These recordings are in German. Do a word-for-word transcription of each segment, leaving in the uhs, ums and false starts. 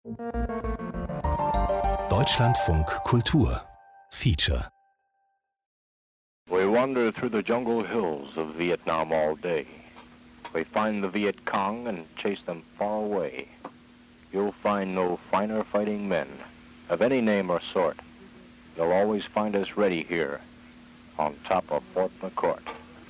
Deutschlandfunk Kultur Feature. We wander through the jungle hills of Vietnam all day. We find the Viet Cong and chase them far away. You'll find no finer fighting men of any name or sort. You'll always find us ready here on top of Fort McCourt.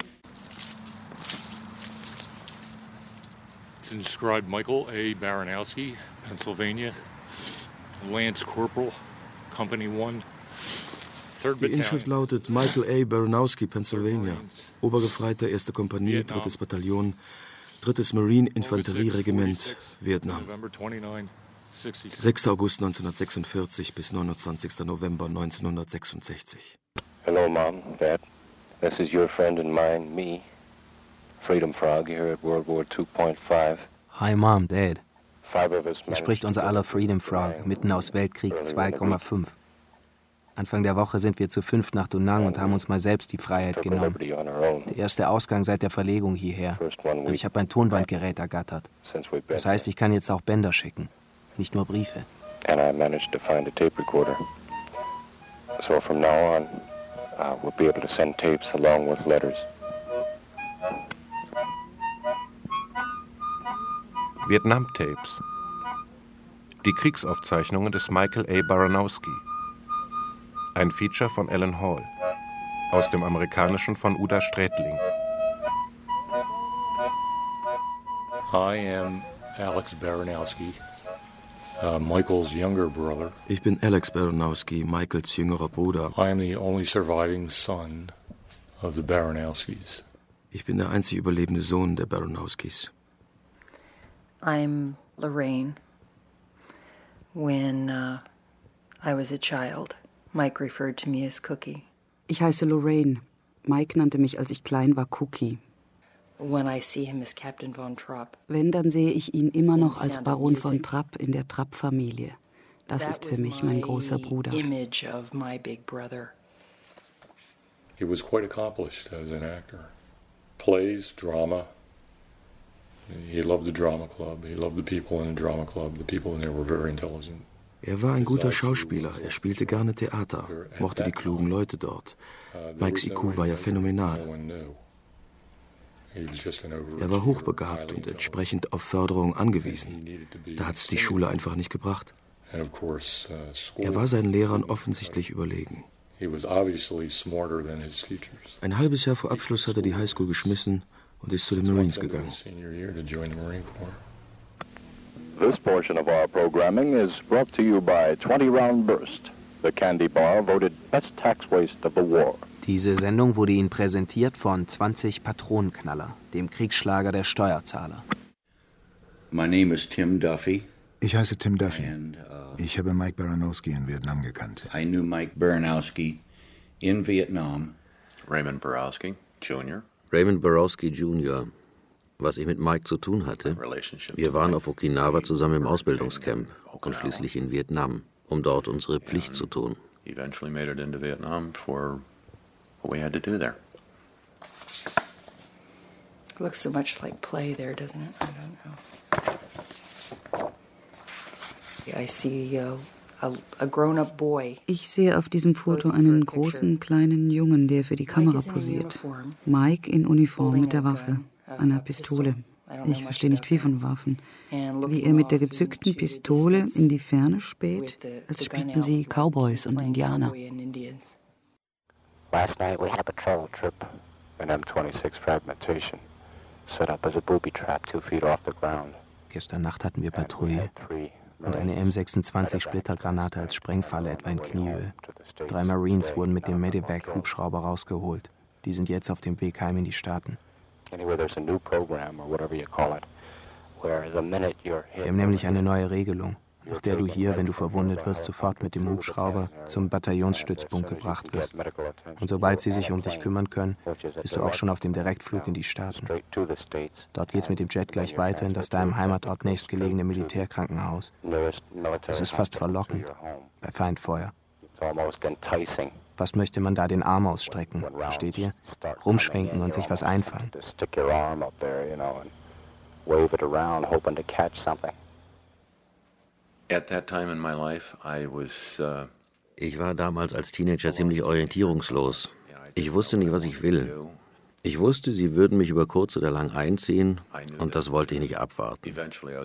It's inscribed Michael A. Baranowski, Pennsylvania, Lance Corporal, Company One. Die Inschrift lautet Michael A. Baranowski, Pennsylvania, Obergefreiter, erste Kompanie, drittes Bataillon, drittes Marine-Infanterieregiment, Vietnam. sechster August neunzehnhundertsechsundvierzig bis neunundzwanzigster November neunzehnhundertsechsundsechzig. Hello, Mom, Dad. This is your friend and mine, me, Freedom Frog, here at World War two Point five. Hi, Mom, Dad. Hier spricht unser aller Freedom Frog, mitten aus Weltkrieg zwei Komma fünf. Anfang der Woche sind wir zu fünft nach Da Nang und haben uns mal selbst die Freiheit genommen. Der erste Ausgang seit der Verlegung hierher. Und ich habe ein Tonbandgerät ergattert. Das heißt, ich kann jetzt auch Bänder schicken, nicht nur Briefe. And I managed to find a tape recorder. So from now on, uh, we'll be able to send tapes along with letters. Vietnam-Tapes. Die Kriegsaufzeichnungen des Michael A. Baranowski. Ein Feature von Alan Hall. Aus dem Amerikanischen von Uda Strätling. I am Alex Baranowski, uh, Michael's younger brother. Ich bin Alex Baranowski, Michaels jüngerer Bruder. I am the only surviving son of the Baranowskis. Ich bin der einzige überlebende Sohn der Baranowskis. I'm Lorraine. When uh, I was a child, Mike referred to me as Cookie. Ich heiße Lorraine. Mike nannte mich, als ich klein war, Cookie. When I see him as Captain von Trapp. Wenn, dann sehe ich ihn immer noch als Baron von Trapp in der Trapp-Familie. Das ist für mich mein großer Bruder. Image of my big brother. He was quite accomplished as an actor. Plays, drama. He loved the drama club. He loved the people in the drama club. The people in there were very intelligent. Er war ein guter Schauspieler, er spielte gerne Theater, mochte die klugen Leute dort. Mikes I Q war ja phänomenal. Er war hochbegabt und entsprechend auf Förderung angewiesen. Da hat's die Schule einfach nicht gebracht. Er war seinen Lehrern offensichtlich überlegen. Ein halbes Jahr vor Abschluss hat er die Highschool geschmissen und ist zu den Marines gegangen. This portion of our programming is brought to you by twenty round Burst, the candy bar voted best tax waste of the war. Diese Sendung wurde Ihnen präsentiert von zwanzig Patronenknaller, dem Kriegsschlager der Steuerzahler. My name is Tim Duffy. Ich heiße Tim Duffy. Ich habe Mike Baranowski in Vietnam gekannt. I knew Mike Baranowski in Vietnam. Raymond Borowski Junior Raymond Borowski Junior Was ich mit Mike zu tun hatte, wir waren auf Okinawa zusammen im Ausbildungscamp und schließlich in Vietnam, um dort unsere Pflicht zu tun. Eventually made it into Vietnam for what we had to do there. Looks so much like play there, doesn't it? I don't know. I see a, a, a grown-up boy. Ich sehe auf diesem Foto einen großen, kleinen Jungen, der für die Kamera posiert. Mike in Uniform mit der Waffe. Einer Pistole. Ich verstehe nicht viel von Waffen. Wie er mit der gezückten Pistole in die Ferne späht, als spielten sie Cowboys und Indianer. Last night we had a patrol trip, an M twenty-six fragmentation, set up as a booby trap two feet off the ground. Gestern Nacht hatten wir Patrouille und eine M sechsundzwanzig Splittergranate als Sprengfalle etwa in Kniehöhe. Drei Marines wurden mit dem Medevac-Hubschrauber rausgeholt. Die sind jetzt auf dem Weg heim in die Staaten. Wir haben nämlich eine neue Regelung, nach der du hier, wenn du verwundet wirst, sofort mit dem Hubschrauber zum Bataillonsstützpunkt gebracht wirst. Und sobald sie sich um dich kümmern können, bist du auch schon auf dem Direktflug in die Staaten. Dort geht's mit dem Jet gleich weiter in das deinem Heimatort nächstgelegene Militärkrankenhaus. Das ist fast verlockend, bei Feindfeuer. Was möchte man da den Arm ausstrecken, versteht ihr? Rumschwenken und sich was einfallen. Ich war damals als Teenager ziemlich orientierungslos. Ich wusste nicht, was ich will. Ich wusste, sie würden mich über kurz oder lang einziehen, und das wollte ich nicht abwarten. The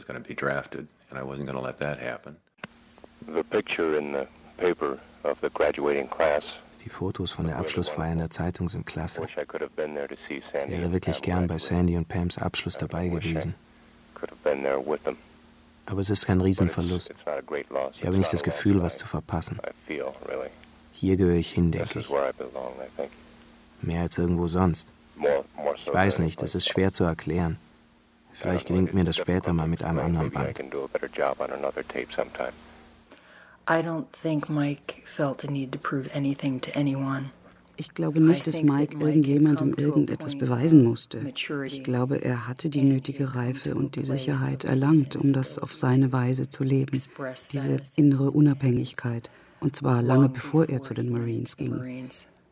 picture in the paper of the graduating class. Die Fotos von der Abschlussfeier in der Zeitung sind klasse. Ich wäre wirklich gern bei Sandy und Pams Abschluss dabei gewesen. Aber es ist kein Riesenverlust. Ich habe nicht das Gefühl, was zu verpassen. Hier gehöre ich hin, denke ich. Mehr als irgendwo sonst. Ich weiß nicht, es ist schwer zu erklären. Vielleicht gelingt mir das später mal mit einem anderen Band. I don't think Mike felt a need to prove anything to anyone. Ich glaube nicht, dass Mike irgendjemandem irgendetwas beweisen musste. Ich glaube, er hatte die nötige Reife und die Sicherheit erlangt, um das auf seine Weise zu leben. Diese innere Unabhängigkeit. Und zwar lange bevor er zu den Marines ging.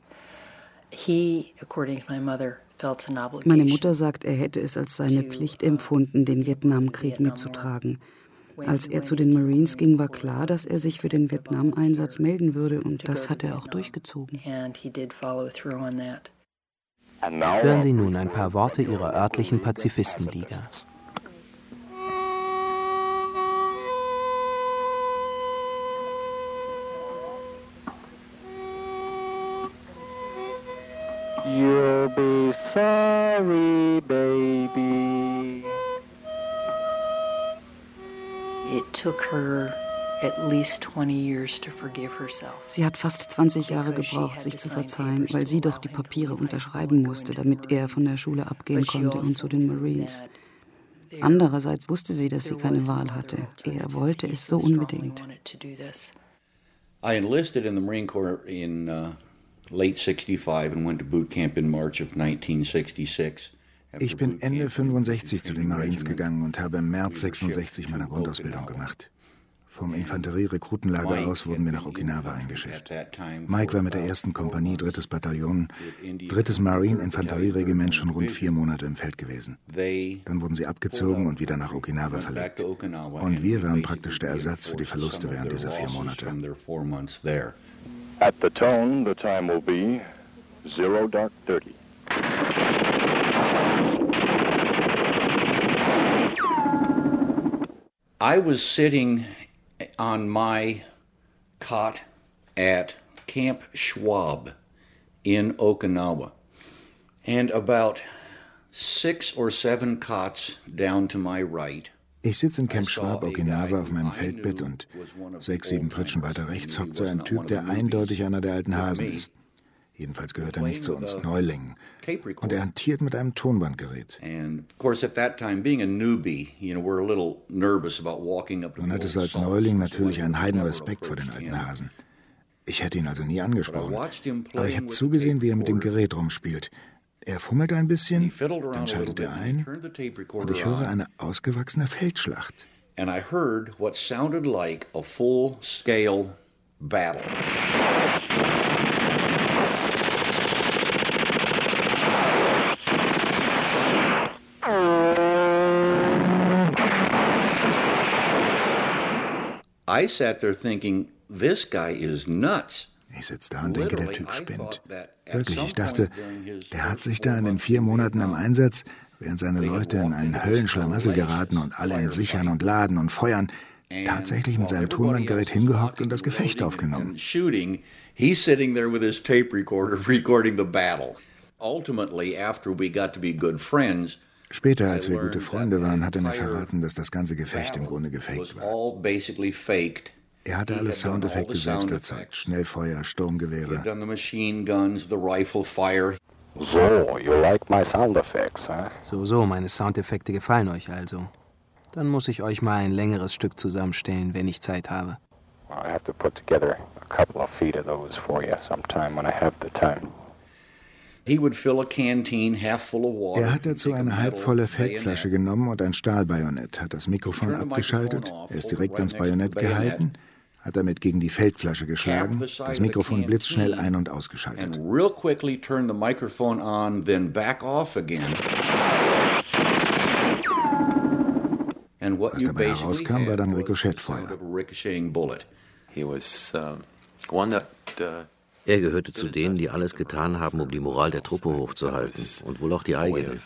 Meine Mutter sagt, er hätte es als seine Pflicht empfunden, den Vietnamkrieg mitzutragen. Als er zu den Marines ging, war klar, dass er sich für den Vietnam-Einsatz melden würde, und das hat er auch durchgezogen. Hören Sie nun ein paar Worte Ihrer örtlichen Pazifistenliga. You'll be sorry, baby. It took her at least twenty years to forgive herself. Sie hat fast zwanzig Jahre gebraucht, sich zu verzeihen, weil sie doch die Papiere unterschreiben musste, damit er von der Schule abgehen konnte und zu den Marines. Andererseits wusste sie, dass sie keine Wahl hatte. Er wollte es so unbedingt. I enlisted in the Marine Corps in uh, late sixty-five and went to boot camp in March of nineteen sixty-six. Ich bin Ende fünfundsechzig zu den Marines gegangen und habe im März sechsundsechzig meine Grundausbildung gemacht. Vom Infanterie-Rekrutenlager aus wurden wir nach Okinawa eingeschifft. Mike war mit der ersten Kompanie, drittes Bataillon, drittes Marine-Infanterieregiment schon rund vier Monate im Feld gewesen. Dann wurden sie abgezogen und wieder nach Okinawa verlegt. Und wir waren praktisch der Ersatz für die Verluste während dieser vier Monate. At the tone, the time will be zero dark thirty. I was sitting on my cot at Camp Schwab in Okinawa, and about six or seven cots down to my right. Ich sitze in Camp Schwab, Okinawa, auf meinem Feldbett, und sechs, sieben Pritschen weiter rechts hockt so ein Typ, der eindeutig einer der alten Hasen ist. Jedenfals gehört er nicht zu uns Neulingen. Und er hantiert mit einem Tonbandgerät. Nun hattest du als Neuling natürlich einen Heidenrespekt vor den alten Hasen. Ich hätte ihn also nie angesprochen. Aber ich habe zugesehen, wie er mit dem Gerät rumspielt. Er fummelt ein bisschen, dann schaltet er ein, und ich höre eine ausgewachsene Feldschlacht. And I heard what sounded like a full-scale battle. I sat there thinking, this guy is nuts. Ich sitze da und denke, der Typ spinnt. Wirklich, ich dachte, der hat sich da in den vier Monaten am Einsatz, während seine Leute in einen Höllenschlamassel geraten und alle in Sichern und Laden und Feuern, tatsächlich mit seinem Tonbandgerät hingehockt und das Gefecht aufgenommen. He's sitting there with his tape recorder recording the battle. Ultimately, after we got to be good friends, später, als wir gute Freunde waren, hat er mir verraten, dass das ganze Gefecht im Grunde gefaked war. Er hatte alle Soundeffekte selbst erzeugt. Schnellfeuer, Sturmgewehre. So, you like my sound effects, huh? So, so, meine Soundeffekte gefallen euch also. Dann muss ich euch mal ein längeres Stück zusammenstellen, wenn ich Zeit habe. I have to put together a couple of feet of those for you sometime when I have the time. Er hat dazu eine halbvolle Feldflasche genommen und ein Stahlbajonett, hat das Mikrofon abgeschaltet, er ist direkt ans Bajonett gehalten, hat damit gegen die Feldflasche geschlagen, das Mikrofon blitzschnell ein- und ausgeschaltet. Was dabei herauskam, war dann Rikoschettfeuer. Er gehörte zu denen, die alles getan haben, um die Moral der Truppe hochzuhalten und wohl auch die eigene.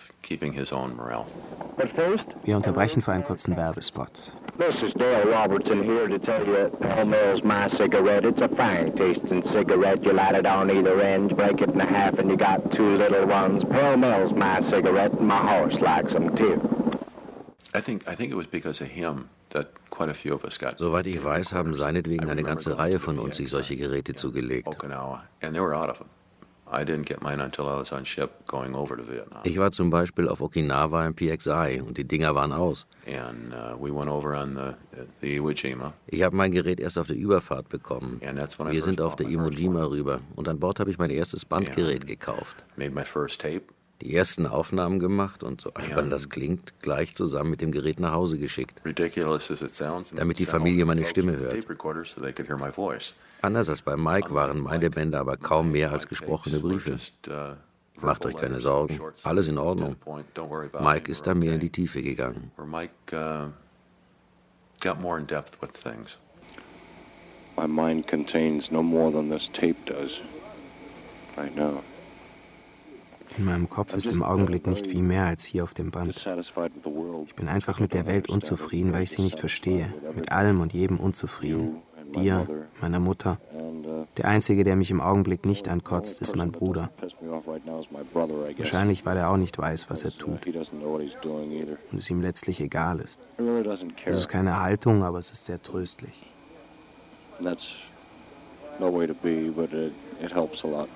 Wir unterbrechen für einen kurzen Werbespot. This is Dale Robertson here to tell you Pall Mall's my cigarette. It's a fine tasting cigarette. You light it on either end, break it in half, and you got two little ones. Pall Mall's my cigarette, and my horse likes them too. I think I think it was because of him that quite a few of us got. Soweit ich weiß, haben seinetwegen eine ganze Reihe von uns sich solche Geräte zugelegt. Okinawa, and they were out of them. I didn't get mine until I was on ship going over to Vietnam. Ich war zum Beispiel auf Okinawa im P X I und die Dinger waren aus. And uh, we went over on the the Iwo Jima. Ich habe mein Gerät erst auf der Überfahrt bekommen. Wir sind auf der Iwo Jima rüber und an Bord habe ich mein erstes Bandgerät gekauft. Made my first tape. Die ersten Aufnahmen gemacht und, so albern das klingt, gleich zusammen mit dem Gerät nach Hause geschickt, damit die Familie meine Stimme hört. Anders als bei Mike waren meine Bände aber kaum mehr als gesprochene Briefe. Macht euch keine Sorgen, alles in Ordnung. Mike ist da mehr in die Tiefe gegangen. My mind contains no more than this tape does. I know. In meinem Kopf ist im Augenblick nicht viel mehr als hier auf dem Band. Ich bin einfach mit der Welt unzufrieden, weil ich sie nicht verstehe. Mit allem und jedem unzufrieden. Dir, meiner Mutter. Der Einzige, der mich im Augenblick nicht ankotzt, ist mein Bruder. Wahrscheinlich, weil er auch nicht weiß, was er tut. Und es ihm letztlich egal ist. Das ist keine Haltung, aber es ist sehr tröstlich. That's no way to be, but it, it helps a lot.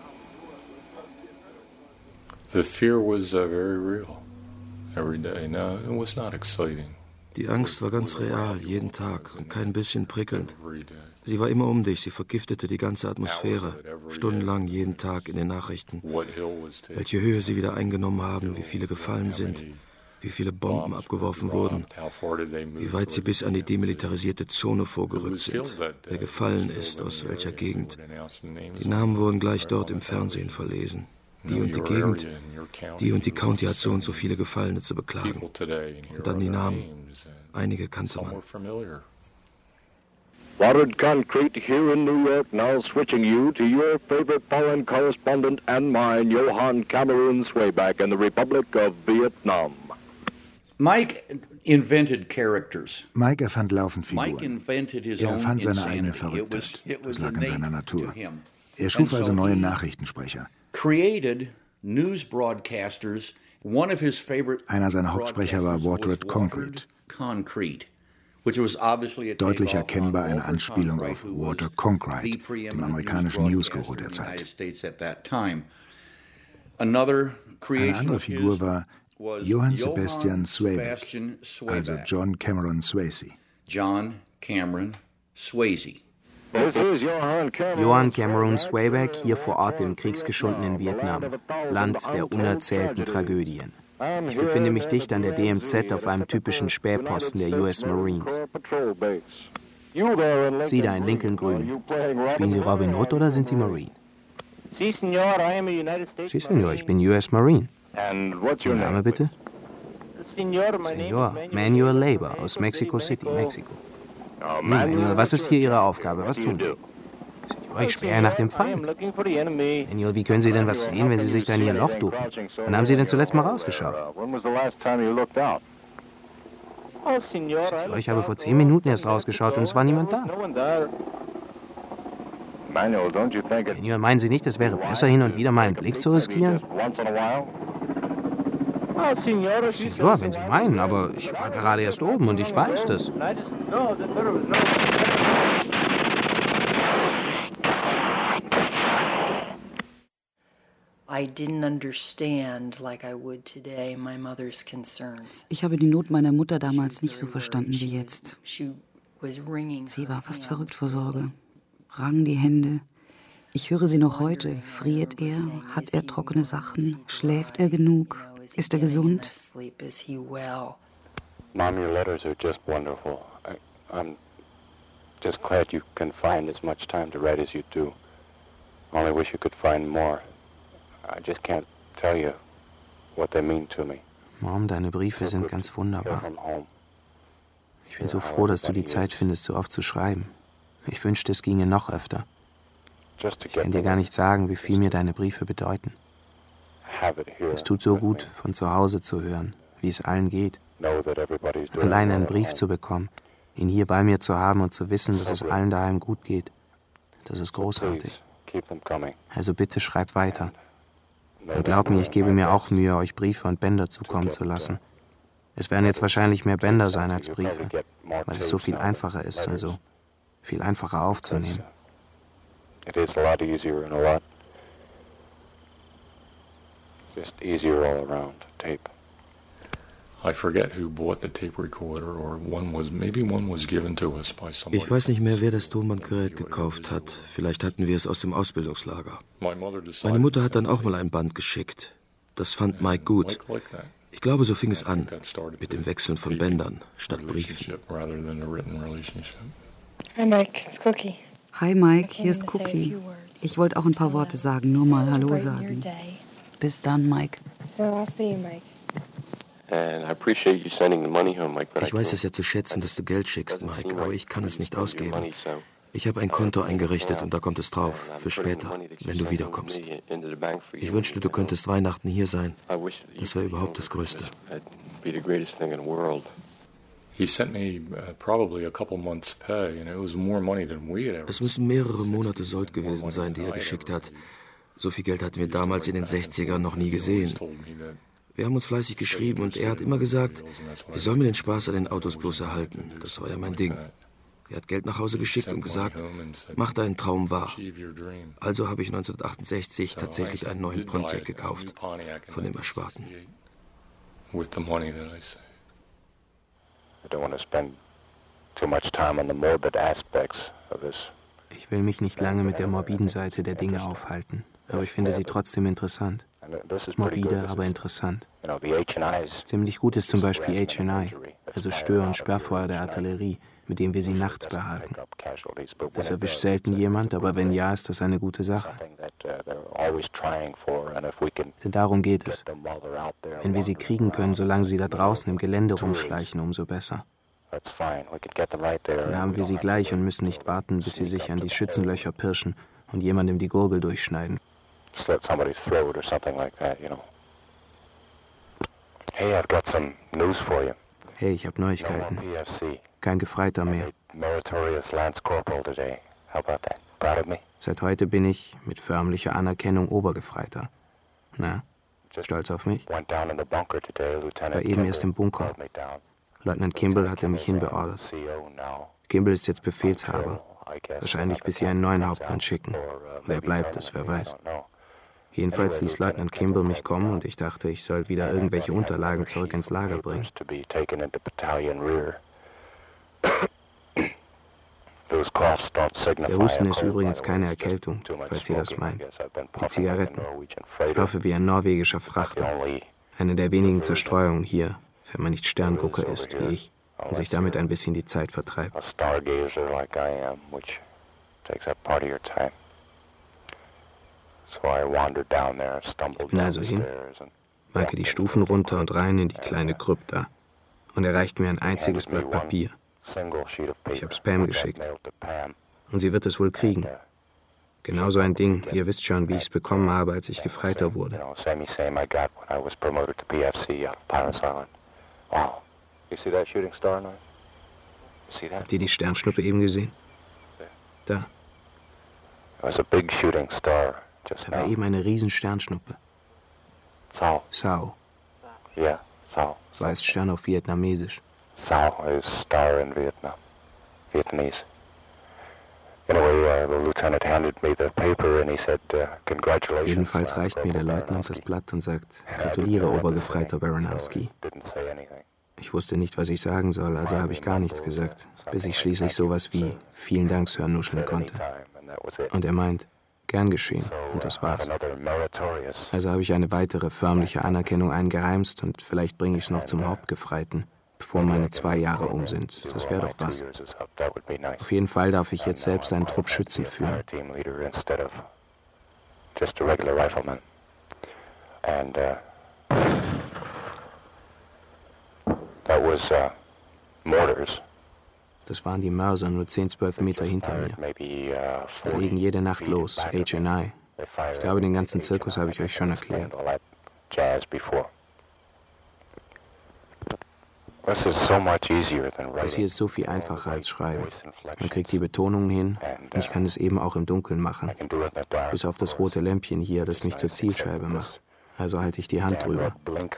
The fear was uh, very real every day. No, it was not exciting. Die Angst war ganz real, jeden Tag und kein bisschen prickelnd. Sie war immer um dich, sie vergiftete die ganze Atmosphäre. Stundenlang, jeden Tag in den Nachrichten. Welche Höhe sie wieder eingenommen haben, wie viele gefallen sind, wie viele Bomben abgeworfen wurden, wie weit sie bis an die demilitarisierte Zone vorgerückt sind, wer gefallen ist, aus welcher Gegend. Die Namen wurden gleich dort im Fernsehen verlesen. Die und die Gegend, die und die County hat so und so viele Gefallene zu beklagen. Und dann die Namen. Einige kannte man. Watered concrete here in New York, now switching you to your favorite foreign correspondent and mine, Johann Cameron Swayback in the Republic of Vietnam. Mike invented characters. Mike erfand laufend Figuren. Er erfand seine eigene Verrücktheit. Das lag in seiner Natur. Er schuf also neue Nachrichtensprecher. Created news broadcasters. One of his favorite Einer seiner Hauptsprecher war Watered Concrete. Concrete, which was obviously deutlich erkennbar eine Anspielung auf Walter Cronkite, dem amerikanischen Newsguru der Zeit. Eine andere Figur war Johann Sebastian Swayback, also John Cameron Swayze. John Cameron Swayze. Johann Cameron Swayback hier vor Ort im kriegsgeschundenen Vietnam, Land der unerzählten Tragödien. Ich befinde mich dicht an der D M Z auf einem typischen Spähposten der U S Marines. Sie da in Lincoln Grün. Spielen Sie Robin Hood oder sind Sie Marine? Sie, Senor, ich bin U S Marine. Ihr Name bitte? Senor Manuel Labor aus Mexico City, Mexiko. Nun, Manuel, was ist hier Ihre Aufgabe? Was tun Sie? Senor, ich spähe nach dem Feind. Manuel, wie können Sie denn was sehen, wenn Sie sich da in Ihr Loch ducken? Wann haben Sie denn zuletzt mal rausgeschaut? Senor, ich habe vor zehn Minuten erst rausgeschaut und es war niemand da. Manuel, meinen Sie nicht, es wäre besser, hin und wieder mal einen Blick zu riskieren? Senor, wenn Sie meinen, aber ich war gerade erst oben und ich weiß das. Ich habe die Not meiner Mutter damals nicht so verstanden wie jetzt. Sie war fast verrückt vor Sorge. Rang die Hände. Ich höre sie noch heute. Friert er? Hat er trockene Sachen? Schläft er genug? Ist er gesund? Mom, your letters are just wonderful. I, I'm just glad you can find as much time to write as you do. Only wish you could find more. I just can't tell you what they mean to me. Mom, deine Briefe sind ganz wunderbar. Ich bin so froh, dass du die Zeit findest, so oft zu schreiben. Ich wünschte, es ginge noch öfter. Ich kann dir gar nicht sagen, wie viel mir deine Briefe bedeuten. Es tut so gut, von zu Hause zu hören, wie es allen geht. Allein einen Brief zu bekommen, ihn hier bei mir zu haben und zu wissen, dass es allen daheim gut geht. Das ist großartig. Also bitte schreib weiter. Und glaub mir, ich gebe mir auch Mühe, euch Briefe und Bänder zukommen zu lassen. Es werden jetzt wahrscheinlich mehr Bänder sein als Briefe, weil es so viel einfacher ist und so viel einfacher aufzunehmen. It is a lot easier and a lot just easier all around tape. I forget who bought the tape recorder, or one was maybe one was given to us by somebody. Ich weiß nicht mehr, wer das Tonbandgerät gekauft hat. Vielleicht hatten wir es aus dem Ausbildungslager. Meine Mutter hat dann auch mal ein Band geschickt. Das fand Mike gut. Ich glaube, so fing es an, mit dem Wechseln von Bändern statt Briefen. Hi Mike, it's Cookie. Hi Mike, hier ist Cookie. Ich wollte auch ein paar Worte sagen, nur mal Hallo sagen. Bis dann, Mike. Ich weiß es ja zu schätzen, dass du Geld schickst, Mike, aber ich kann es nicht ausgeben. Ich habe ein Konto eingerichtet und da kommt es drauf, für später, wenn du wiederkommst. Ich wünschte, du könntest Weihnachten hier sein. Das wäre überhaupt das Größte. Es müssen mehrere Monate Sold gewesen sein, die er geschickt hat. So viel Geld hatten wir damals in den sechzigern noch nie gesehen. Wir haben uns fleißig geschrieben und er hat immer gesagt, ich soll mir den Spaß an den Autos bloß erhalten. Das war ja mein Ding. Er hat Geld nach Hause geschickt und gesagt, mach deinen Traum wahr. Also habe ich neunzehnhundertachtundsechzig tatsächlich einen neuen Pontiac gekauft, von dem Ersparten. Ich will mich nicht lange mit der morbiden Seite der Dinge aufhalten, aber ich finde sie trotzdem interessant. Morbide, aber interessant. Ziemlich gut ist zum Beispiel H and I, also Stör- und Sperrfeuer der Artillerie, mit dem wir sie nachts behalten. Das erwischt selten jemand, aber wenn ja, ist das eine gute Sache. Denn darum geht es. Wenn wir sie kriegen können, solange sie da draußen im Gelände rumschleichen, umso besser. Dann haben wir sie gleich und müssen nicht warten, bis sie sich an die Schützenlöcher pirschen und jemandem die Gurgel durchschneiden. Slit somebody's throat or something like that, you know. Hey, I've got some news for you. Hey, ich habe Neuigkeiten. Kein Gefreiter mehr. Meritorious Lance Corporal today. How about that? Proud of me? Seit heute bin ich mit förmlicher Anerkennung Obergefreiter. Na, stolz auf mich? War eben erst im Bunker. Leutnant Kimball hatte mich hinbeordert. Kimball ist jetzt Befehlshaber. Wahrscheinlich bis sie einen neuen Hauptmann schicken. Oder er bleibt es, wer weiß. Jedenfalls ließ Leutnant Kimball mich kommen und ich dachte, ich soll wieder irgendwelche Unterlagen zurück ins Lager bringen. Der Husten ist übrigens keine Erkältung, falls ihr das meint. Die Zigaretten. Ich hoffe wie ein norwegischer Frachter. Eine der wenigen Zerstreuungen hier, wenn man nicht Sterngucker ist, wie ich, und sich damit ein bisschen die Zeit vertreibt. Ich bin also hin, wanke die Stufen runter und rein in die kleine Krypta. Und er reicht mir ein einziges Blatt Papier. Ich habe Pam geschickt. Und sie wird es wohl kriegen. Genau so ein Ding, ihr wisst schon, wie ich es bekommen habe, als ich Gefreiter wurde. Habt ihr die Sternschnuppe eben gesehen? Da. Da war eben eine riesen Sternschnuppe. Sao. Sao. Ja, Sao. So heißt Stern auf Vietnamesisch. Sao is star in Vietnam. Vietnamese. Anyway, uh, the lieutenant handed me the paper and he said, uh, congratulations. Jedenfalls reicht mir der Leutnant das Blatt und sagt, gratuliere, Obergefreiter Baranowski. Ich wusste nicht, was ich sagen soll, also habe ich gar nichts gesagt, bis ich schließlich sowas wie vielen Dank, Sir, nuscheln konnte. Und er meint, gern geschehen, und das war's. Also habe ich eine weitere förmliche Anerkennung eingeheimst und vielleicht bringe ich es noch zum Hauptgefreiten, bevor meine zwei Jahre um sind. Das wäre doch was. Auf jeden Fall darf ich jetzt selbst einen Trupp Schützen führen. And uh, that was uh, mortars. Das waren die Mörser nur zehn, zwölf Meter hinter mir. Die legen jede Nacht los, H and I. Ich glaube, den ganzen Zirkus habe ich euch schon erklärt. Das hier ist so viel einfacher als Schreiben. Man kriegt die Betonungen hin und ich kann es eben auch im Dunkeln machen. Bis auf das rote Lämpchen hier, das mich zur Zielscheibe macht. Also halte ich die Hand drüber.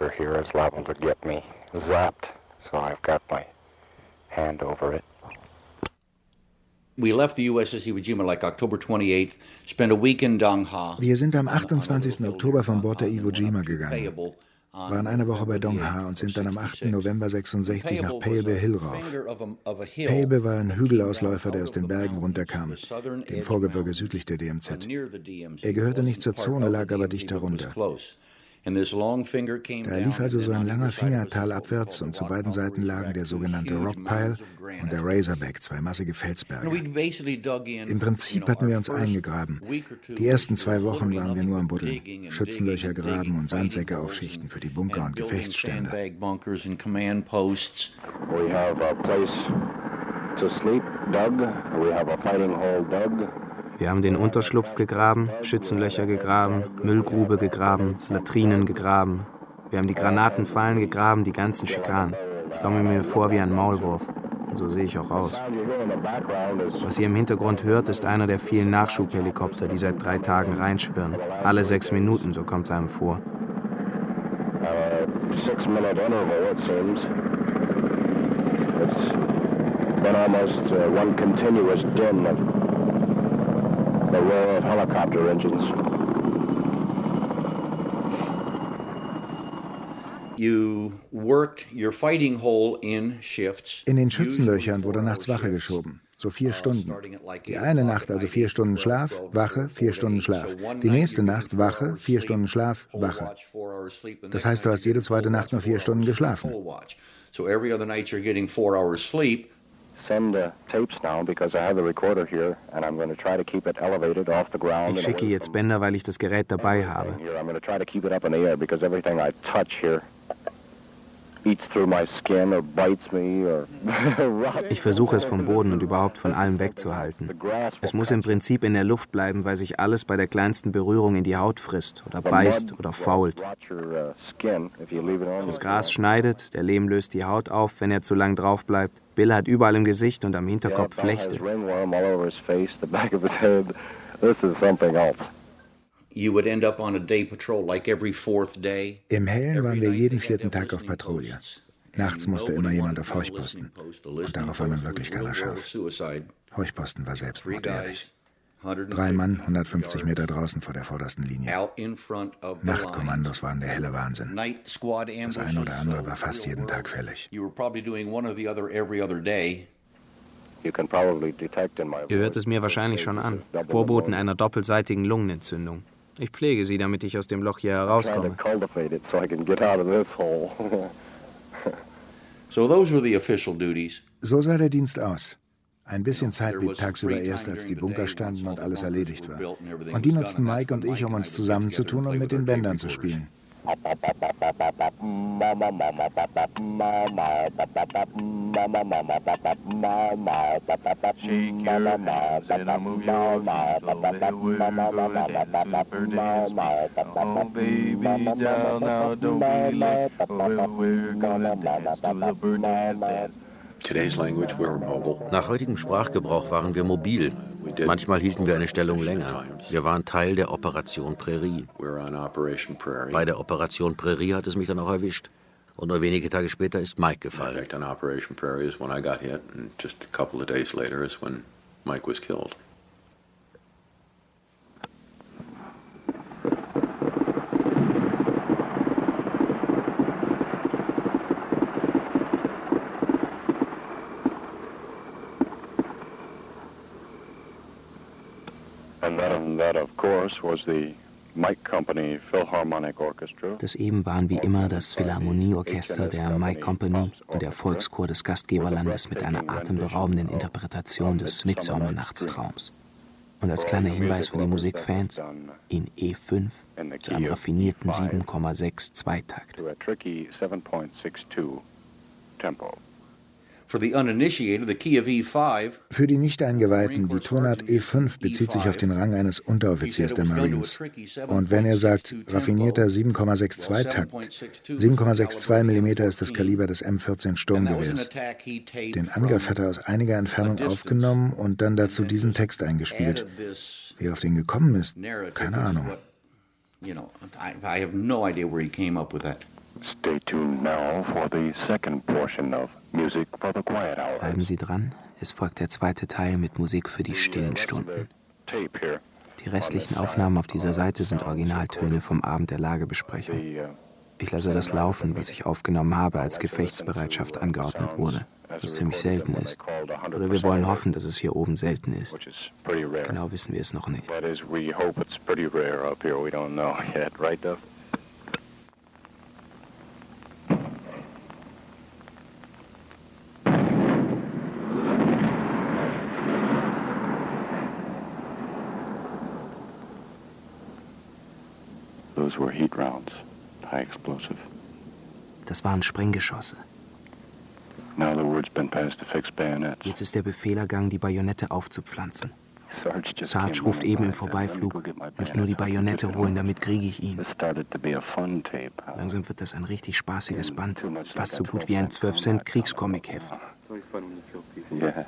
Wir sind am achtundzwanzigsten Oktober von Bord der Iwo Jima gegangen, waren eine Woche bei Dong Ha und sind dann am achten November sechsundsechzig nach Payebe Hill rauf. Payebe war ein Hügelausläufer, der aus den Bergen runterkam, dem Vorgebirge südlich der D M Z. Er gehörte nicht zur Zone, lag aber dicht darunter. Da lief also so ein langer Finger talabwärts und zu beiden Seiten lagen der sogenannte Rockpile und der Razorback, zwei massige Felsberge. Im Prinzip hatten wir uns eingegraben. Die ersten zwei Wochen waren wir nur am Buddeln, Schützenlöcher graben und Sandsäcke aufschichten für die Bunker und Gefechtsstände. We have a place to sleep dug. We have a fighting hole dug. Wir haben den Unterschlupf gegraben, Schützenlöcher gegraben, Müllgrube gegraben, Latrinen gegraben. Wir haben die Granatenfallen gegraben, die ganzen Schikanen. Ich komme mir vor wie ein Maulwurf. Und so sehe ich auch aus. Was ihr im Hintergrund hört, ist einer der vielen Nachschubhelikopter, die seit drei Tagen reinschwirren. Alle sechs Minuten, so kommt es einem vor. Six-minute interval, it seems. It's been almost uh, one continuous din of the roar of helicopter engines. You worked your fighting hole in shifts. In den Schützenlöchern wurde nachts Wache geschoben. So vier Stunden. Die eine Nacht also vier Stunden Schlaf, Wache, vier Stunden Schlaf. Die nächste Nacht Wache, vier Stunden Schlaf, Wache. Das heißt, du hast jede zweite Nacht nur vier Stunden geschlafen. So every other night you're getting four hours sleep. Send uh, tapes now because I have the recorder here and I'm going to try to keep it elevated off the ground. Ich schicke jetzt Bänder, weil ich das Gerät dabei habe. I'm going to try to keep it up in the air because everything I touch here eats through my skin or bites me or Ich versuche es vom Boden und überhaupt von allem wegzuhalten. Es muss im Prinzip in der Luft bleiben, weil sich alles bei der kleinsten Berührung in die Haut frisst oder beißt oder fault. Das Gras schneidet, der Lehm löst die Haut auf, wenn er zu lang drauf bleibt. Bill hat überall im Gesicht und am Hinterkopf Flechte. Im Hellen waren wir jeden vierten Tag auf Patrouille. Nachts musste immer jemand auf Horchposten. Und darauf war nun wirklich keiner scharf. Horchposten war Selbstmord, ehrlich. Drei Mann, hundertfünfzig Meter draußen vor der vordersten Linie. Nachtkommandos waren der helle Wahnsinn. Das eine oder andere war fast jeden Tag fällig. Ihr hört es mir wahrscheinlich schon an. Vorboten einer doppelseitigen Lungenentzündung. Ich pflege sie, damit ich aus dem Loch hier herauskomme. So sah der Dienst aus. Ein bisschen Zeit blieb tagsüber erst, als die Bunker standen und alles erledigt war. Und die nutzten Mike und ich, um uns zusammenzutun und mit den Bändern zu spielen. Nach heutigem Sprachgebrauch waren wir mobil. Manchmal hielten wir eine Stellung länger. Wir waren Teil der Operation Prärie. Bei der Operation Prärie hat es mich dann auch erwischt. Und nur wenige Tage später ist Mike gefallen. Das eben waren wie immer das Philharmonieorchester der Mike Company und der Volkschor des Gastgeberlandes mit einer atemberaubenden Interpretation des Mitsommernachtstraums. Und als kleiner Hinweis für die Musikfans, in E fünf zu einem raffinierten sieben Komma sechs Zweitakt. Für die Nicht-Eingeweihten, die Tonart E fünf bezieht sich auf den Rang eines Unteroffiziers der Marines. Und wenn er sagt, raffinierter sieben Komma zweiundsechzig Takt, sieben Komma zweiundsechzig Millimeter ist das Kaliber des M vierzehn Sturmgewehrs. Den Angriff hat er aus einiger Entfernung aufgenommen und dann dazu diesen Text eingespielt. Wie er auf den gekommen ist, keine Ahnung. Stay tuned now for the second portion of Music for the Quiet Hour. Bleiben Sie dran, es folgt der zweite Teil mit Musik für die stillen Stunden. Die restlichen Aufnahmen auf dieser Seite sind Originaltöne vom Abend der Lagebesprechung. Ich lasse das laufen, was ich aufgenommen habe, als Gefechtsbereitschaft angeordnet wurde, was ziemlich selten ist. Oder wir wollen hoffen, dass es hier oben selten ist. Genau wissen wir es noch nicht. Those were heat rounds, high explosive. Das waren Sprenggeschosse. Now the word's been passed to fix bayonets. Jetzt ist der Befehl ergangen, die Bajonette aufzupflanzen. Sarge ruft eben im Vorbeiflug, muss nur die Bajonette holen, damit kriege ich ihn. Langsam wird das ein richtig spaßiges Band, fast so gut wie ein zwölf Cent Kriegscomic-Heft. Yeah.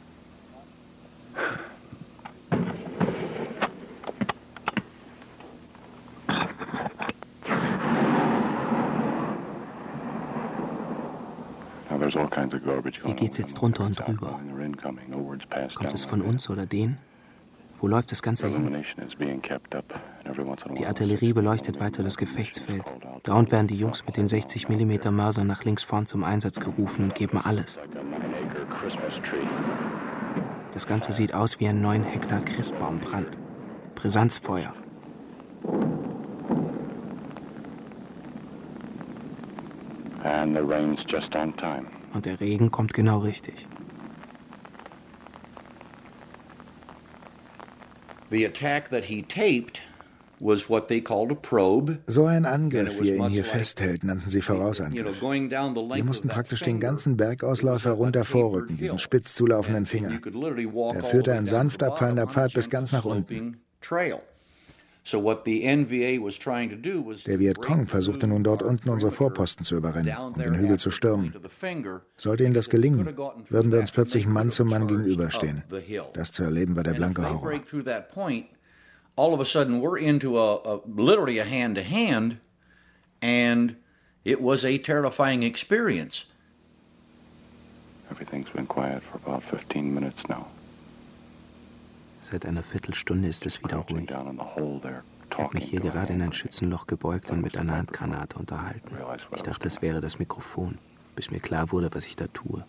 Hier geht's jetzt drunter und drüber. Kommt es von uns oder denen? Wo läuft das Ganze hin? Die Artillerie beleuchtet weiter das Gefechtsfeld. Dauernd werden die Jungs mit den sechzig Millimeter Mörsern nach links vorn zum Einsatz gerufen und geben alles. Das Ganze sieht aus wie ein neun Hektar Christbaumbrand. Brisanzfeuer. And the rain's just on time. Und der Regen kommt genau richtig. The attack that he taped was what they called a probe. So ein Angriff, wie er ihn hier festhält, nannten sie Vorausangriff. Wir mussten praktisch den ganzen Bergausläufer runter vorrücken, diesen spitz zulaufenden Finger. Er führte ein sanft abfallender Pfad bis ganz nach unten. Der Vietcong versuchte nun dort unten unsere Vorposten zu überrennen, um den Hügel zu stürmen. Sollte ihnen das gelingen, würden wir uns plötzlich Mann zu Mann gegenüberstehen. Das zu erleben war der blanke Horror. All of a sudden we're into a, a literally a hand to hand, and it was a terrifying experience. Everything's been quiet for about fifteen minutes now. Seit einer Viertelstunde ist es wieder ruhig. Ich habe mich hier gerade in ein Schützenloch gebeugt und mit einer Handgranate unterhalten. Ich dachte, es wäre das Mikrofon, bis mir klar wurde, was ich da tue.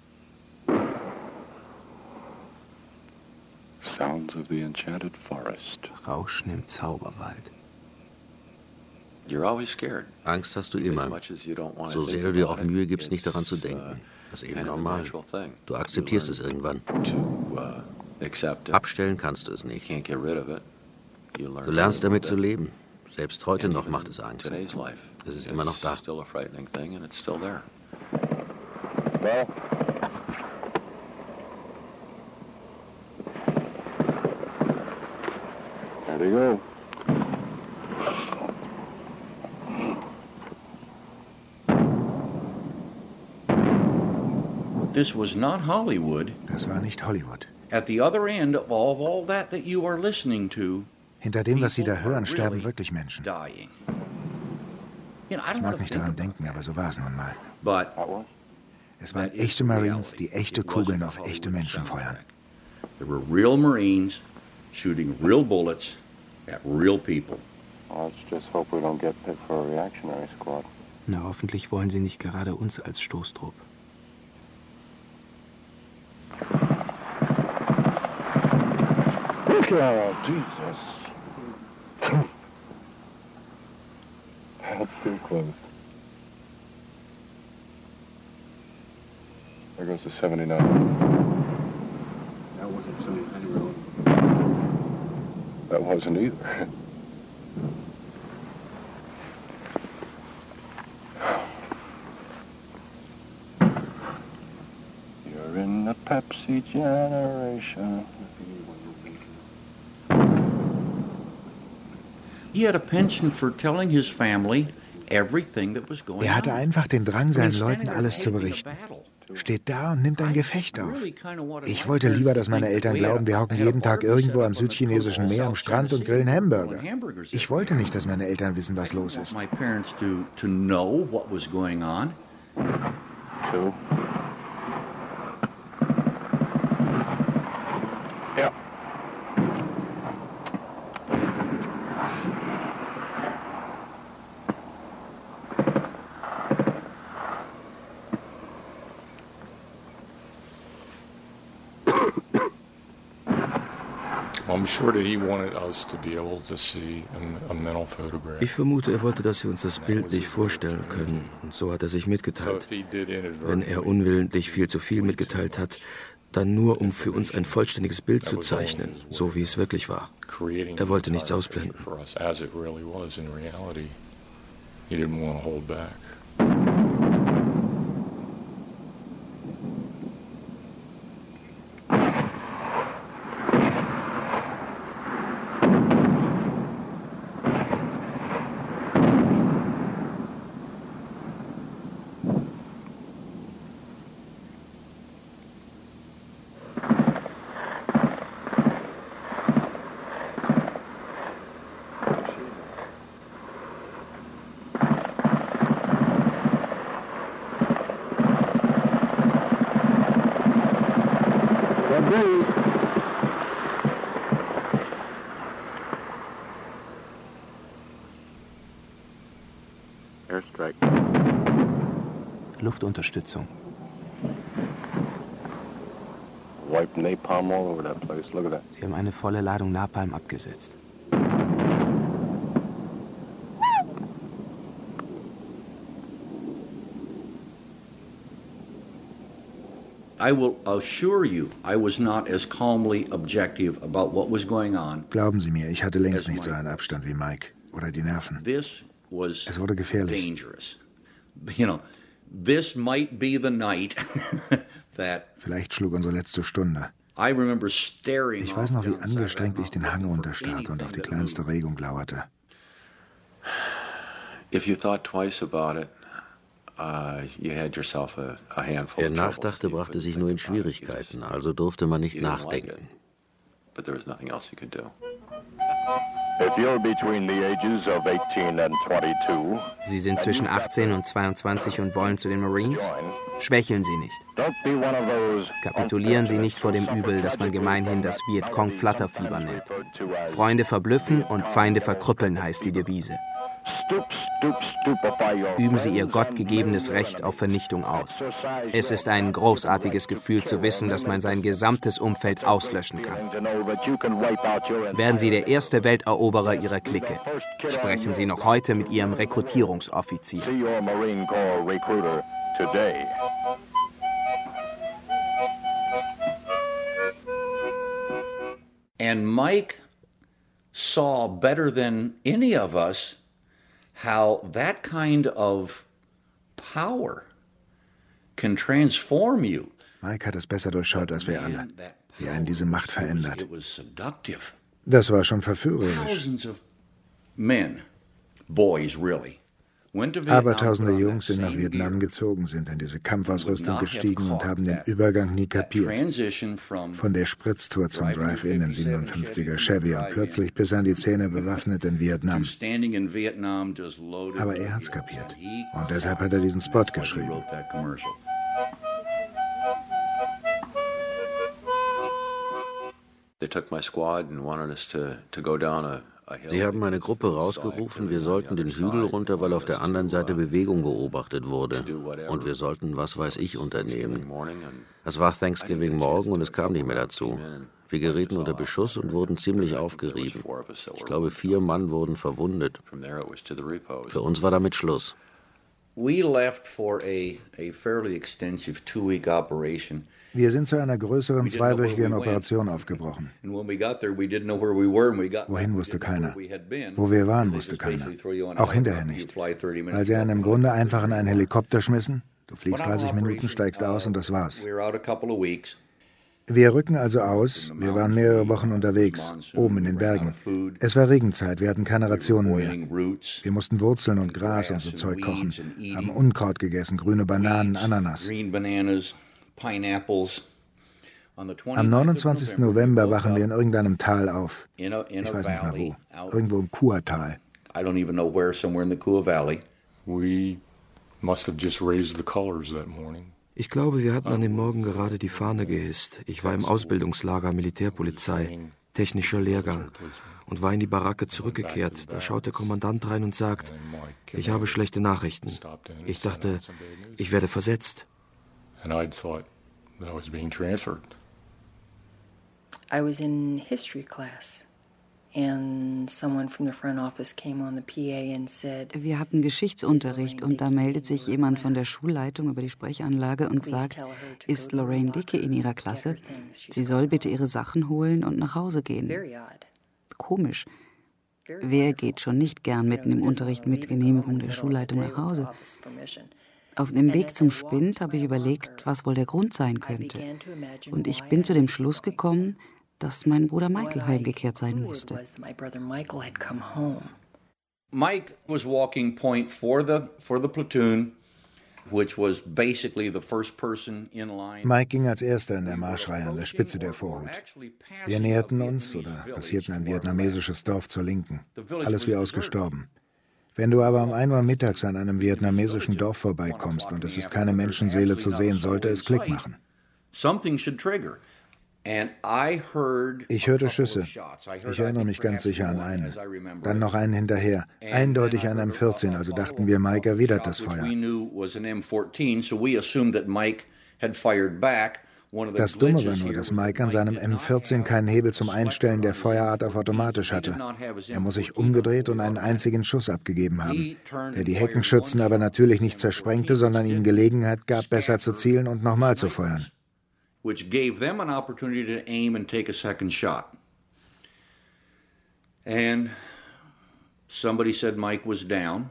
Sounds of the enchanted forest. Rauschen im Zauberwald. You're always scared. Angst hast du immer. So sehr du dir auch Mühe gibst, nicht daran zu denken. Das ist eben normal. Du akzeptierst es irgendwann. Abstellen kannst du es nicht. Du lernst damit zu leben. Selbst heute noch macht es Angst. Es ist immer noch da. There you go. This was not Hollywood. Das war nicht Hollywood. At the other end of all, of all that that you are listening to, hinter dem, was Sie da hören, sterben wirklich Menschen. Ich mag nicht daran denken, aber so war es nun mal. Es waren echte Marines, die echte Kugeln auf echte Menschen feuern. There were real Marines shooting real bullets at real people. Let's just hope we don't get picked for a reactionary squad. Na, hoffentlich wollen sie nicht gerade uns als Stoßtrupp. Oh, Jesus. That's too close. There goes the seventy-nine. That wasn't seventy-nine. That wasn't either. You generation. He had a penchant for telling his family everything that was going on. Er hatte einfach den Drang, seinen Leuten alles zu berichten. Steht da und nimmt ein Gefecht auf. Ich wollte lieber, dass meine Eltern glauben, wir hocken jeden Tag irgendwo am südchinesischen Meer am Strand und grillen Hamburger. Ich wollte nicht, dass meine Eltern wissen, was los ist. Ja. Ich vermute, er wollte, dass wir uns das bildlich vorstellen können, und so hat er sich mitgeteilt. Wenn er unwillentlich viel zu viel mitgeteilt hat, dann nur, um für uns ein vollständiges Bild zu zeichnen, so wie es wirklich war. Er wollte nichts ausblenden. Luftunterstützung. Sie haben eine volle Ladung Napalm abgesetzt. I will assure you, I was not as calmly objective about what was going on. Glauben Sie mir, ich hatte längst nicht so einen Abstand wie Mike oder die Nerven. This was es wurde gefährlich. Dangerous. You know, this might be the night that Vielleicht schlug unsere letzte Stunde. I remember staring. Ich weiß noch, wie angestrengt ich den Hang runterstarrte und auf die kleinste Regung lauerte. If you thought twice about it, uh, you had yourself a, a handful Wer of nachdachte, brachte sich nur in Schwierigkeiten, also durfte man nicht nachdenken. But there was nothing else you could do. If you're between the ages of eighteen and twenty-two, Sie sind zwischen achtzehn und zweiundzwanzig und wollen zu den Marines? Schwächeln Sie nicht. Kapitulieren Sie nicht vor dem Übel, das man gemeinhin das Vietcong-Flatterfieber nennt. Freunde verblüffen und Feinde verkrüppeln heißt die Devise. Üben Sie Ihr gottgegebenes Recht auf Vernichtung aus. Es ist ein großartiges Gefühl zu wissen, dass man sein gesamtes Umfeld auslöschen kann. Werden Sie der erste Welteroberer Ihrer Clique. Sprechen Sie noch heute mit Ihrem Rekrutierungsoffizier. And Mike saw better than any of us how that kind of power can transform you. Mike hat es besser durchschaut als wir alle, wie einen diese Macht verändert. Das war schon verführerisch. Men, boys really. Aber tausende Jungs sind nach Vietnam gezogen, sind in diese Kampfausrüstung gestiegen und haben den Übergang nie kapiert. Von der Spritztour zum Drive-In im siebenundfünfziger Chevy und plötzlich bis an die Zähne bewaffnet in Vietnam. Aber er hat's kapiert. Und deshalb hat er diesen Spot geschrieben. They took my squad and wanted us to, to go down a Sie haben eine Gruppe rausgerufen, wir sollten den Hügel runter, weil auf der anderen Seite Bewegung beobachtet wurde. Und wir sollten, was weiß ich, unternehmen. Es war Thanksgiving-Morgen und es kam nicht mehr dazu. Wir gerieten unter Beschuss und wurden ziemlich aufgerieben. Ich glaube, vier Mann wurden verwundet. Für uns war damit Schluss. We left for a, a fairly extensive two-week operation. Wir sind zu einer größeren zweiwöchigen Operation aufgebrochen. Wohin wusste keiner. Wo wir waren, wusste keiner. Auch hinterher nicht. Weil sie einen im Grunde einfach in einen Helikopter schmissen. Du fliegst dreißig Minuten, steigst aus und das war's. Wir rücken also aus. Wir waren mehrere Wochen unterwegs, oben in den Bergen. Es war Regenzeit, wir hatten keine Rationen mehr. Wir mussten Wurzeln und Gras und so Zeug kochen, haben Unkraut gegessen, grüne Bananen, Ananas. Am neunundzwanzigsten November wachen wir in irgendeinem Tal auf. Ich weiß nicht mal wo. Irgendwo im Kua-Tal. We must have just raised the colors that morning. Ich glaube, wir hatten an dem Morgen gerade die Fahne gehisst. Ich war im Ausbildungslager Militärpolizei, technischer Lehrgang, und war in die Baracke zurückgekehrt. Da schaut der Kommandant rein und sagt, ich habe schlechte Nachrichten. Ich dachte, ich werde versetzt. And I thought that I was being transferred. I was in history class. And someone from the front office came on the P A and said, wir hatten Geschichtsunterricht und da meldet sich jemand von der Schulleitung über die Sprechanlage und sagt, ist Lorraine Dickey in ihrer Klasse? Sie soll bitte ihre Sachen holen und nach Hause gehen. Komisch. Wer geht schon nicht gern mitten im Unterricht mit Genehmigung der Schulleitung nach Hause? Auf dem Weg zum Spind habe ich überlegt, was wohl der Grund sein könnte. Und ich bin zu dem Schluss gekommen, dass mein Bruder Michael heimgekehrt sein musste. Mike was walking point for the for the platoon, which was basically the first person in line. Mike ging als erster in der Marschreihe an der Spitze der Vorhut. Wir näherten uns oder passierten ein vietnamesisches Dorf zur Linken. Alles wie ausgestorben. Wenn du aber um ein Uhr mittags an einem vietnamesischen Dorf vorbeikommst und es ist keine Menschenseele zu sehen, sollte es Klick machen. Something should trigger. Ich hörte Schüsse. Ich erinnere mich ganz sicher an einen. Dann noch einen hinterher. Eindeutig ein M vierzehn, also dachten wir, Mike erwidert das Feuer. Das Dumme war nur, dass Mike an seinem M vierzehn keinen Hebel zum Einstellen der Feuerart auf automatisch hatte. Er muss sich umgedreht und einen einzigen Schuss abgegeben haben, der die Heckenschützen aber natürlich nicht zersprengte, sondern ihnen Gelegenheit gab, besser zu zielen und nochmal zu feuern. Which gave them an opportunity to aim and take a second shot. And somebody said Mike was down.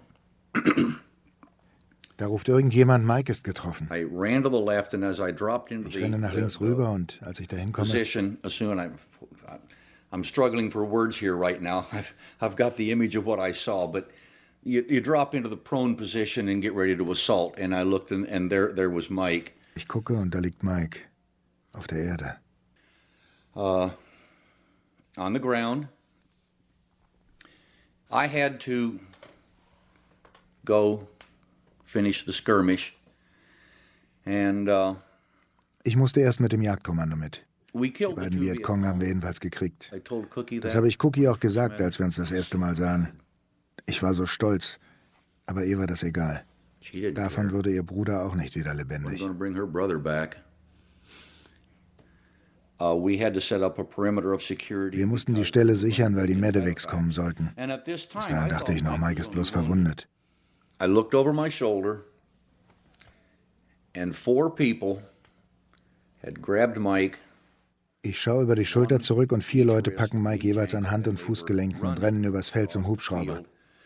Da ruft irgendjemand, Mike ist getroffen. I ran to the left and as I dropped into ich renne nach links rüber und als ich dahin komme, position, assume I'm, I'm struggling for words here right now. I've, I've got the image of what I saw, but you, you drop into the prone position and get ready to assault. And I looked and, and there, there was Mike. Ich gucke und da liegt Mike. Auf der Erde. Uh, on the ground. I had to go finish the skirmish. And, uh, ich musste erst mit dem Jagdkommando mit. Die beiden Vietcong haben wir jedenfalls gekriegt. Das habe ich Cookie auch gesagt, als wir uns das erste Mal sahen. Ich war so stolz, aber ihr war das egal. Davon wurde ihr Bruder auch nicht wieder lebendig. Wir mussten die Stelle sichern, weil die Medevacs kommen sollten. Bis dahin dachte ich noch, Mike ist bloß verwundet. I looked over my shoulder and four people had grabbed Mike. Ich schaue über die Schulter zurück und vier Leute packen Mike jeweils an Hand- und Fußgelenken und rennen übers Feld zum Hubschrauber.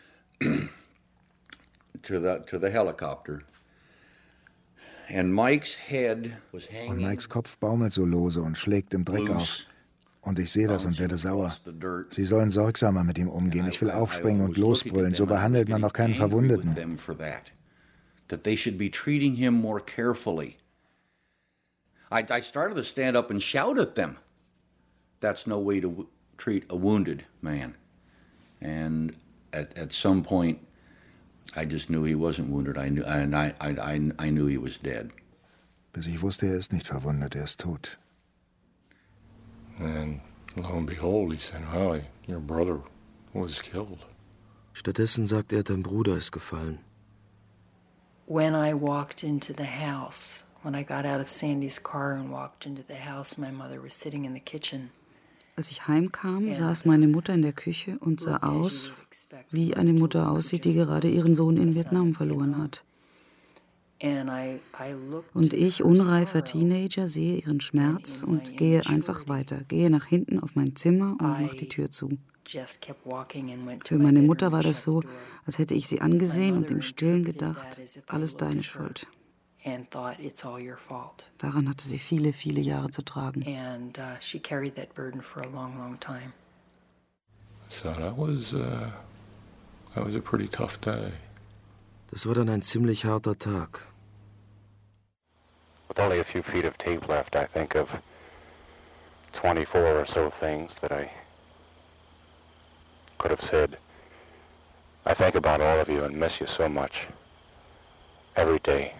To the, to the helicopter. And Mike's head was hanging. Und Mikes Kopf baumelt so lose und schlägt im Dreck auf. Und ich sehe das und werde sauer. Sie sollen sorgsamer mit ihm umgehen. Ich will aufspringen und losbrüllen. So behandelt man doch keinen Verwundeten. That they should be treating him more carefully. I, I started to stand up and shout at them. That's no way to w- treat a wounded man. And at, at some point, I just knew he wasn't wounded. I knew, and I, I, I knew he was dead. Bis ich wusste, er ist nicht verwundet, er ist tot. And lo and behold, he said, "Well, your brother was killed." Stattdessen sagt er, dein Bruder ist gefallen. When I walked into the house, when I got out of Sandy's car and walked into the house, my mother was sitting in the kitchen. Als ich heimkam, saß meine Mutter in der Küche und sah aus, wie eine Mutter aussieht, die gerade ihren Sohn in Vietnam verloren hat. Und ich, unreifer Teenager, sehe ihren Schmerz und gehe einfach weiter, gehe nach hinten auf mein Zimmer und mache die Tür zu. Für meine Mutter war das so, als hätte ich sie angesehen und im Stillen gedacht, alles deine Schuld. and thought it's all your fault. Daran hatte sie viele, viele Jahre zu tragen. And uh, she carried that burden for a long, long time. So that was, uh, that was a pretty tough day. Das war dann ein ziemlich harter Tag. With only a few feet of tape left, I think of twenty-four or so things that I could have said. I think about all of you and miss you so much. Every day.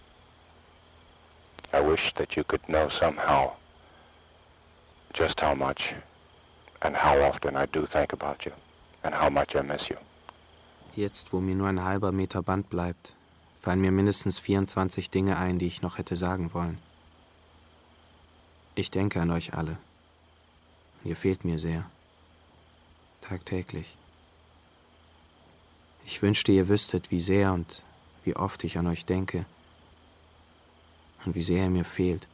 I wish that you could know somehow just how much and how often I do think about you and how much I miss you. Jetzt, wo mir nur ein halber Meter Band bleibt, fallen mir mindestens vierundzwanzig Dinge ein, die ich noch hätte sagen wollen. Ich denke an euch alle. Und ihr fehlt mir sehr. Tagtäglich. Ich wünschte, ihr wüsstet, wie sehr und wie oft ich an euch denke. Und wie sehr er mir fehlt.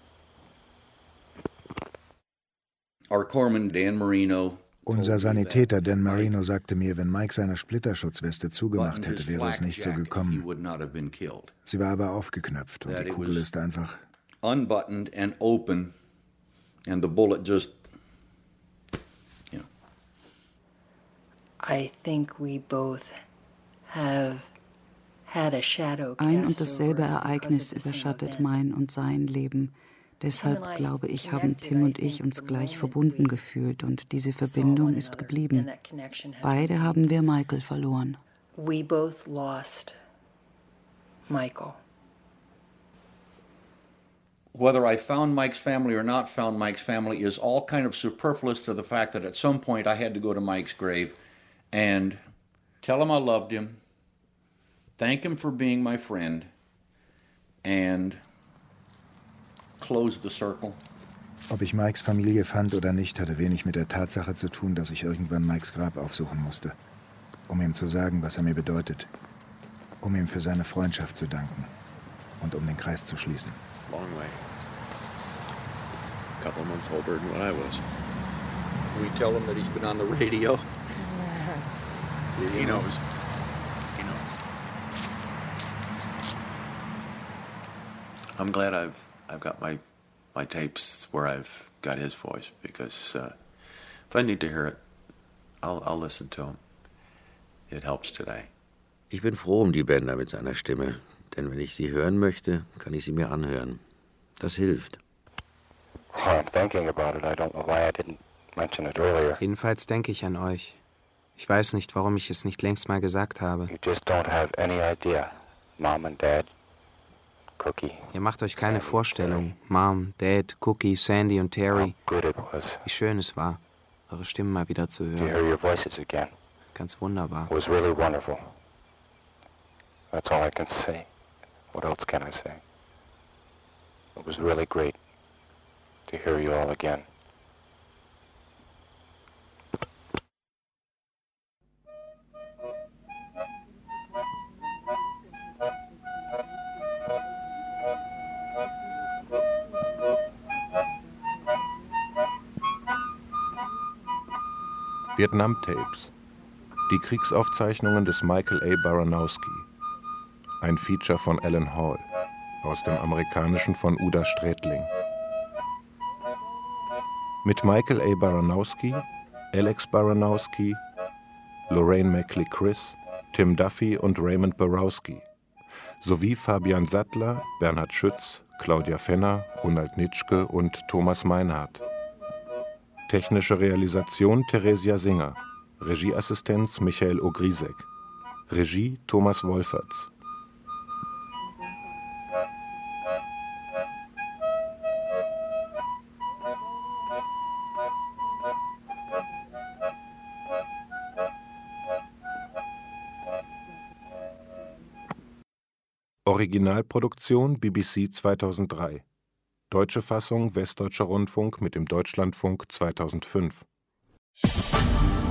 Our corpsman Dan Marino. Unser Sanitäter Dan Marino sagte mir, wenn Mike seine Splitterschutzweste zugemacht hätte, wäre es nicht so gekommen. Sie war aber aufgeknöpft und die Kugel ist einfach unbuttoned and open and the bullet just, you know. I think we both have had a shadow cast Ein und dasselbe over us Ereignis because of the same überschattet event. mein und sein Leben. Deshalb, glaube ich, haben Tim und ich uns gleich verbunden gefühlt und diese Verbindung ist geblieben. Beide haben wir Michael verloren. We both lost Michael. Whether I found Mike's family or not found Mike's family is all kind of superfluous to the fact that at some point I had to go to Mike's grave and tell him I loved him, thank him for being my friend, and close the circle. Ob ich Mikes Familie fand oder nicht, hatte wenig mit der Tatsache zu tun, dass ich irgendwann Mikes Grab aufsuchen musste, um ihm zu sagen, was er mir bedeutet, um ihm für seine Freundschaft zu danken und um den Kreis zu schließen. Long way. A couple months older than what I was. We tell him that he's been on the radio. He knows. He knows. I'm glad I've I've got my my tapes where I've got his voice because uh, if I need to hear it, I'll I'll listen to him. It helps today. Ich bin froh um die Bänder mit seiner Stimme, denn wenn ich sie hören möchte, kann ich sie mir anhören. Das hilft. Well, I'm thinking about it. I don't know why I didn't mention it earlier. Jedenfalls denke ich an euch. Ich weiß nicht, warum ich es nicht längst mal gesagt habe. You just don't have any idea, Mom and Dad. Cookie. Ihr macht euch keine Vorstellung, Mom, Dad, Cookie, Sandy und Terry, wie schön es war, eure Stimmen mal wieder zu hören. To hear your voices again. Ganz wunderbar. It was really wonderful. That's all I can say. What else can I say? It was really great to hear you all again. Vietnam-Tapes. Die Kriegsaufzeichnungen des Michael A. Baranowski. Ein Feature von Alan Hall, aus dem Amerikanischen von Uda Strätling. Mit Michael A. Baranowski, Alex Baranowski, Lorraine Mackley-Chris, Tim Duffy und Raymond Borowski, sowie Fabian Sattler, Bernhard Schütz, Claudia Fenner, Ronald Nitschke und Thomas Meinhardt. Technische Realisation Theresia Singer. Regieassistenz Michael Ogrisek. Regie Thomas Wolferts. Originalproduktion B B C zweitausenddrei. Deutsche Fassung Westdeutscher Rundfunk mit dem Deutschlandfunk zweitausendfünf.